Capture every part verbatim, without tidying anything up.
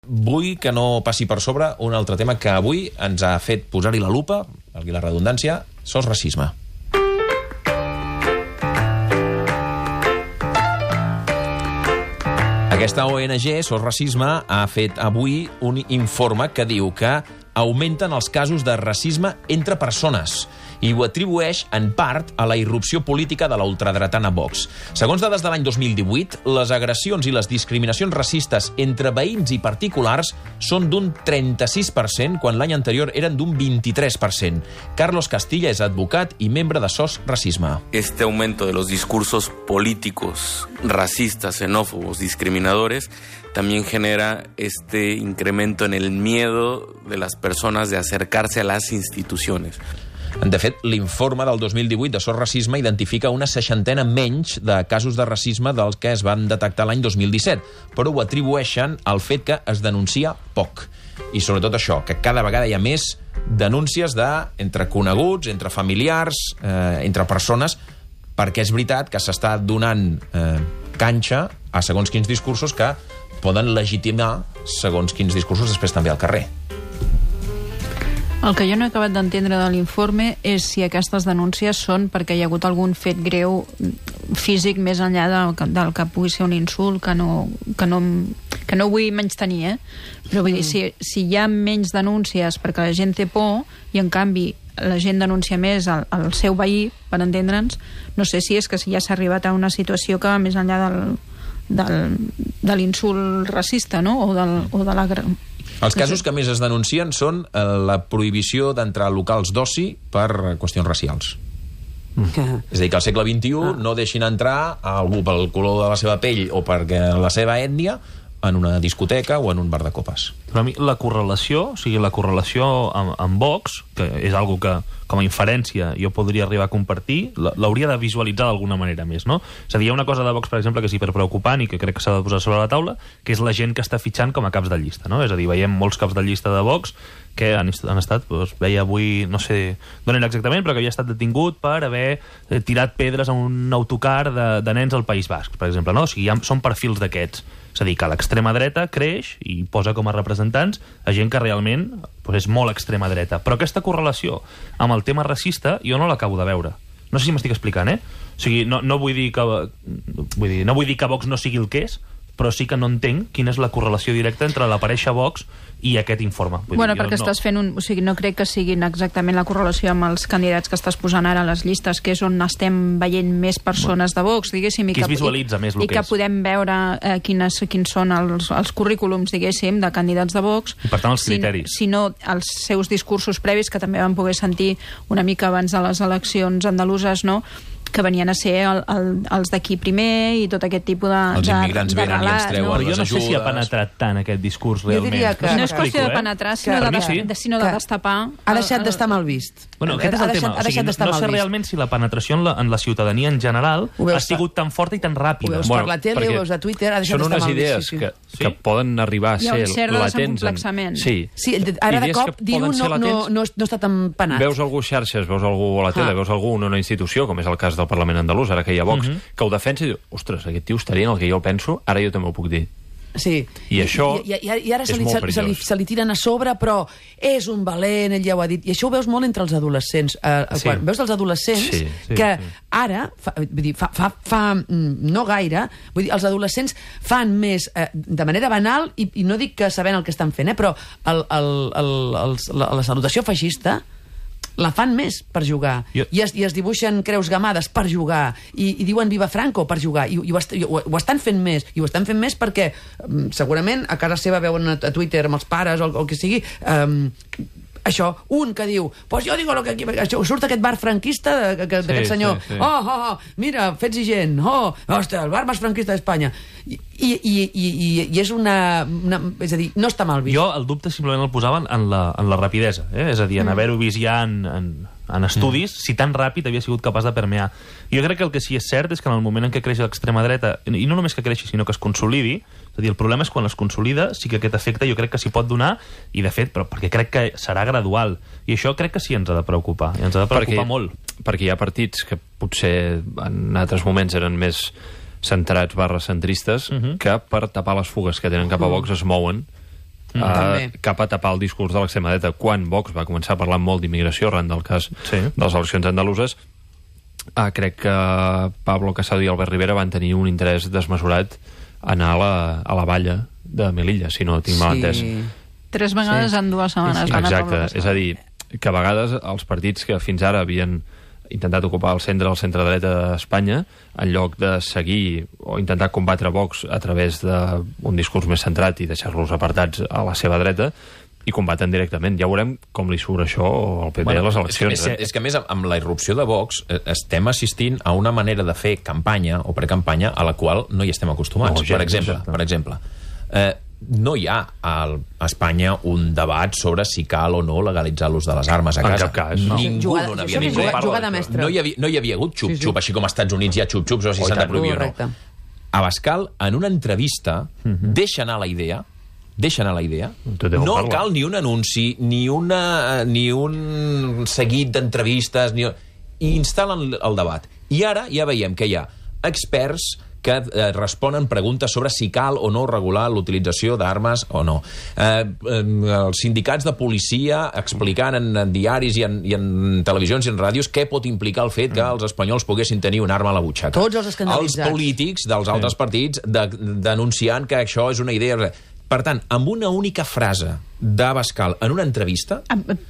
Vull que no passi per sobre un altre tema que avui ens ha fet posar-hi la lupa, valgui la redundància, sos racisme. Aquesta O N G, Sos Racisme, ha fet avui un informe que diu que augmenten els casos de racisme entre persones i ho atribueix en part a la irrupció política de la ultradretana Vox. Segons dades de l'any dos mil divuit, les agressions i les discriminacions racistes entre veïns i particulars són d'un trenta-sis per cent, quan l'any anterior eren d'un vint-i-tres per cent. Carlos Castilla és advocat i membre de Sos Racisme. Este aumento de los discursos políticos racistas, xenófobos, discriminadores, también genera este incremento en el miedo de las personas de acercarse a las instituciones. De fet, l'informe del dos mil divuit de Sos Racisme identifica una seixantena menys de casos de racisme dels que es van detectar l'any dos mil disset, però ho atribueixen al fet que es denuncia poc. I sobretot això, que cada vegada hi ha més denúncies de, entre coneguts, entre familiars, eh, entre persones, perquè és veritat que s'està donant eh, canxa a segons quins discursos que poden legitimar segons quins discursos després també al carrer. El que jo no he acabat d'entendre de l'informe és si aquestes denúncies són perquè hi ha hagut algun fet greu físic més enllà del que, del que pugui ser un insult, que no, que no, que no vull menystenir, eh? Però vull dir, si, si hi ha menys denúncies perquè la gent té por i en canvi la gent denuncia més al, al seu veí, per entendre'ns, no sé si és que ja s'ha arribat a una situació que més enllà del, del, de l'insult racista, no? O, del, o de la... Els casos que més es denuncien són eh, la prohibició d'entrar a locals d'oci per qüestions racials. Mm. És a dir, que al segle vint-i-u ah. no deixin entrar a algú pel color de la seva pell o perquè la seva ètnia en una discoteca o en un bar de copes. Però a mi la correlació, o sigui, la correlació amb, amb Vox, que és algo que com a inferència jo podria arribar a compartir, l'hauria de visualitzar d'alguna manera més, no? És a dir, hi ha una cosa de Vox, per exemple, que és hiperpreocupant i que crec que s'ha de posar sobre la taula, que és la gent que està fitxant com a caps de llista, no? És a dir, veiem molts caps de llista de Vox que han, han estat, doncs, veia avui, no sé d'on era exactament, però que havia estat detingut per haver tirat pedres a un autocar de, de nens al País Basc, per exemple, no? O sigui, ha, són perfils d'aquests. És a dir, que l'extrema dreta creix i posa com a representants a gent que realment doncs, és molt extrema dreta. Però aquesta correlació amb el tema racista jo no l'acabo de veure. No sé si m'estic explicant, eh? O sigui, no, no, vull dir que, vull dir, no vull dir que Vox no sigui el que és, però sí que no entenc quina és la correlació directa entre l'aparèixer Vox i aquest informe. Vull bueno, dir, perquè no... estàs fent un... O sigui, no crec que siguin exactament la correlació amb els candidats que estàs posant ara a les llistes, que és on estem veient més persones de Vox, diguéssim, i que, que es visualitza i, més el i que, que és. podem veure eh, quines, quins són els, els currículums, diguéssim, de candidats de Vox. I per tant, els criteris. Si, si no, els seus discursos previs, que també vam poder sentir una mica abans de les eleccions andaluses, no?, que venien a ser el, el, els d'aquí primer i tot aquest tipus de Els immigrants de, de venen relat, i ens treuen no? Però jo no sé si ha penetrat tant aquest discurs realment. que... No és qüestió de penetrar, sinó, que, de, sí. de, sinó de destapar... Ha deixat d'estar mal vist. Bueno, aquest és el ha deixat, tema. ha deixat o sigui, no sé realment si la penetració en la, en la ciutadania en general ha sigut tan forta i tan ràpida. Ho veus bueno, per la tele, ho veus a Twitter, ha deixat d'estar mal vist. Són unes idees sí, sí. que, Sí? que poden arribar a Hi ha ser un cert de latents. desacomplexament. Sí. Sí, ara de Idees cop que diu poden ser no, no, latents. no, no està tan penat. Veus algú a xarxes, veus algú a la tele, Ah. veus algú en una institució, com és el cas del Parlament andalús, ara que hi ha Vox, Mhm. que ho defensa i diu, ostres, aquest tio estaria en el que jo penso, ara jo també ho puc dir. Sí. I això I, i, i ara se és li, molt se, se, li, perillós. se li tiren a sobre, però és un valent, ell ja ho ha dit. I això ho veus molt entre els adolescents. Eh, Sí. quan veus els adolescents Sí, sí, que sí. ara, fa, vull dir, fa, fa, fa mm, no gaire, vull dir, els adolescents fan més eh, de manera banal, i, i no dic que sabent el que estan fent, eh, però el, el, el, el, la, la salutació feixista la fan més per jugar. Jo... I, es, I es dibuixen creus gamades per jugar. I, i diuen Viva Franco per jugar. I, i, ho, est, i ho, ho estan fent més. I ho estan fent més perquè um, segurament a casa seva veuen a, a Twitter amb els pares o el que sigui... Um, això, un que diu pues jo digo lo que... Això, surt aquest bar franquista d'aquest Sí, senyor. sí, sí. Oh, oh, oh, mira, fets i gent. Oh, ostres, el bar més franquista d'Espanya. I, i, i, i, i és una, una... És a dir, no està mal vist. Jo el dubte simplement el posaven en la, en la rapidesa, eh? És a dir, en mm. haver-ho vist ja en, en, en estudis, mm. si tan ràpid havia sigut capaç de permear. Jo crec que el que sí és cert és que en el moment en què creix l'extrema dreta, i no només que creixi, sinó que es consolidi, és a dir, el problema és quan es consolida, sí que aquest efecte jo crec que s'hi pot donar, i de fet, però perquè crec que serà gradual. I això crec que sí ens ha de preocupar, i ens ha de preocupar perquè, molt. Perquè hi ha partits que potser en altres moments eren més centrats barra centristes, uh -huh. que per tapar les fugues que tenen cap a Vox es mouen Mm. Uh, cap a tapar el discurs de l'extrema dreta quan Vox va començar a parlar molt d'immigració arran del cas sí. de les eleccions andaluses. Uh, crec que Pablo Casado i Albert Rivera van tenir un interès desmesurat a anar a la, a la valla de Melilla, si no tinc mal entès. Tres vegades sí. en dues setmanes. Sí. Exacte, és a dir, que a vegades els partits que fins ara havien intentat ocupar el centre, el centre-dreta d'Espanya, en lloc de seguir o intentar combatre Vox a través d'un discurs més centrat i deixar-los apartats a la seva dreta, i combaten directament. Ja veurem com li surt això al P P bueno, a les eleccions. És que, eh? és que a més, amb la irrupció de Vox, estem assistint a una manera de fer campanya o precampanya a la qual no hi estem acostumats. No, per exemple, per exemple eh, no hi ha a Espanya un debat sobre si cal o no legalitzar l'ús de les armes a casa. En cap cas. No. Ningú jugada, no n'havia dit res. Jugada mestra. No hi havia, no hi havia hagut xup-xup, sí, sí. Així com als Estats Units hi ha xup-xups o si s'han de prohibir o no. Abascal, en una entrevista, uh-huh. deixa anar la idea deixa anar la idea. No parla. Cal ni un anunci, ni, una, ni un seguit d'entrevistes, ni... i instal·len el debat. I ara ja veiem que hi ha experts que eh, responen preguntes sobre si cal o no regular l'utilització d'armes o no. Eh, eh, els sindicats de policia explicant en, en diaris i en, i en televisions i en ràdios què pot implicar el fet que els espanyols poguessin tenir una arma a la butxaca. Tots els escandalitzats. Els polítics dels altres sí. partits de, denunciant que això és una idea... Per tant, amb una única frase d'Abascal en una entrevista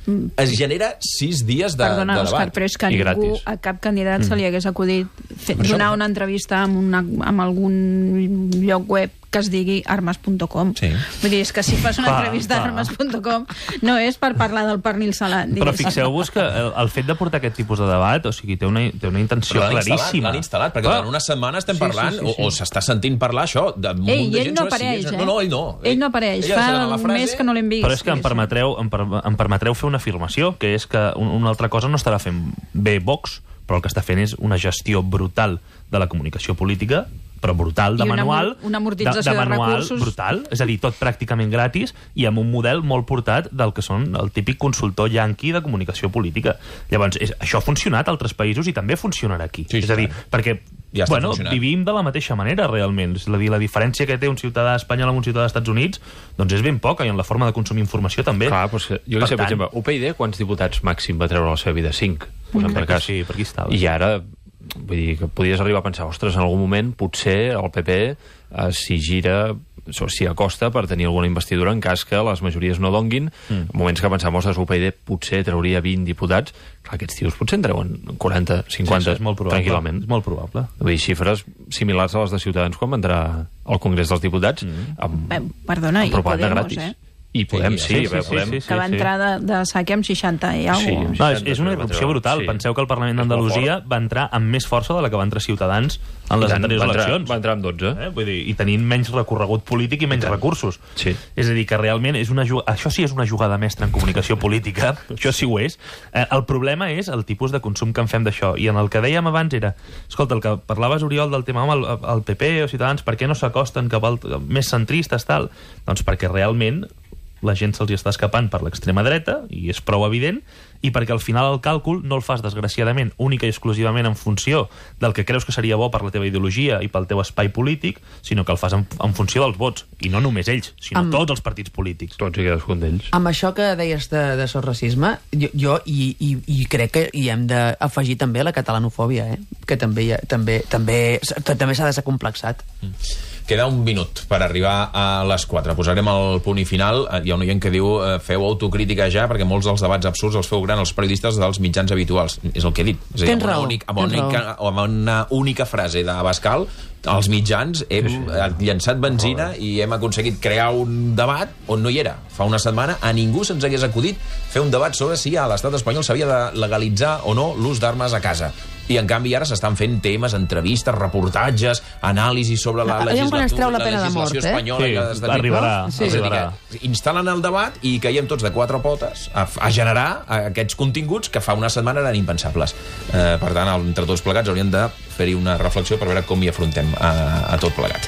es genera sis dies de, Perdona, de debat. Òscar, però és que a ningú, gratis. a cap candidat mm. se li hagués acudit fer, donar una entrevista amb, una, amb algun lloc web que es digui armes punt com. Sí. Vull dir, és que si fas una ah, entrevista ah. a armes punt com no és per parlar del pernil salat. Però fixeu-vos que el, el fet de portar aquest tipus de debat, o sigui, té una, té una intenció claríssima. L'han instal·lat, perquè durant una setmana estem sí, parlant, sí, sí, sí. o, o s'està sentint parlar això de un Ei, munt de ell gent. no apareix, sí, eh? No, no, ell no. Ell no apareix, fa un mes que no l'hem vist. Però és que em permetreu, em, per, em permetreu fer una afirmació, que és que un, una altra cosa no estarà fent bé Vox, però el que està fent és una gestió brutal de la comunicació política, però brutal, de una, manual, una amortització de, de manual de recursos brutal, és a dir, tot pràcticament gratis i amb un model molt portat del que són el típic consultor yanqui de comunicació política. Llavors, és, això ha funcionat a altres països i també funcionarà aquí. Sí, és a dir, perquè ja bueno, vivim de la mateixa manera, realment. És a dir, la diferència que té un ciutadà espanyol amb un ciutadà dels Estats Units doncs és ben poca, i en la forma de consumir informació també. Clar, doncs, jo que sé, per exemple, U P I D, quants diputats màxim va treure la seva vida? Cinc. Mm. Per cas. Sí, per aquí estava. I ara... Vull dir, que podies arribar a pensar, ostres, en algun moment potser el P P eh, s'hi gira, o s'hi acosta per tenir alguna investidura en cas que les majories no donguin. Mm. En moments que pensàvem, ostres, U P Y D potser trauria vint diputats. Clar, aquests tios potser en treuen quaranta, cinquanta, sí, sí, tranquil·lament. És molt probable. Vull dir, xifres similars a les de Ciutadans quan va entrar al Congrés dels Diputats mm. amb, Bé, perdona, amb propaganda Podemos, gratis. Eh? I podem, sí, sí, sí, sí, podem. sí, sí, que va entrar de, de saque amb seixanta i alguna cosa. Sí, no, és, és una irrupció brutal. Sí. Penseu que el Parlament d'Andalusia va entrar amb més força de la que va entrar Ciutadans en les anteriors eleccions. Va entrar amb dotze. Eh? Vull dir, i tenint menys recorregut polític i menys I recursos. Sí. És a dir, que realment és una jugada... això sí és una jugada mestra en comunicació política, això sí ho és. Eh, el problema és el tipus de consum que en fem d'això. I en el que dèiem abans era, escolta, el que parlaves, Oriol, del tema amb el, el P P o Ciutadans, per què no s'acosten cap al més centristes, tal? Doncs perquè realment la gent se'ls està escapant per l'extrema dreta, i és prou evident, i perquè al final el càlcul no el fas, desgraciadament, única i exclusivament en funció del que creus que seria bo per la teva ideologia i pel teu espai polític, sinó que el fas en, en funció dels vots, i no només ells, sinó amb... tots els partits polítics. Tots i cadascun d'ells. Amb això que deies de, de sos racisme, jo, jo i, i, i crec que hi hem d'afegir també la catalanofòbia, eh? Que també hi ha, també, també, també s'ha desacomplexat. Mm. Queda un minut per arribar a les quatre. Posarem el punt i final. Hi ha un oient que diu eh, feu autocrítica ja, perquè molts dels debats absurds els feu gran els periodistes dels mitjans habituals. És el que he dit. És a dir, tens raó. Únic, amb, una única, amb una única frase d'Abascal, els mitjans hem sí, sí. llançat benzina i hem aconseguit crear un debat on no hi era. Fa una setmana a ningú se'ns hagués acudit fer un debat sobre si a l'estat espanyol s'havia de legalitzar o no l'ús d'armes a casa. I en canvi ara s'estan fent temes, entrevistes, reportatges, anàlisis sobre la legislatura, la, la legislació espanyola. Eh? Sí, arribarà. Sí. arribarà. Instal·len el debat i caiem tots de quatre potes a, a generar aquests continguts que fa una setmana eren impensables. Eh, per tant, entre tots plegats hauríem de fer-hi una reflexió per veure com hi afrontem a, a tot plegat.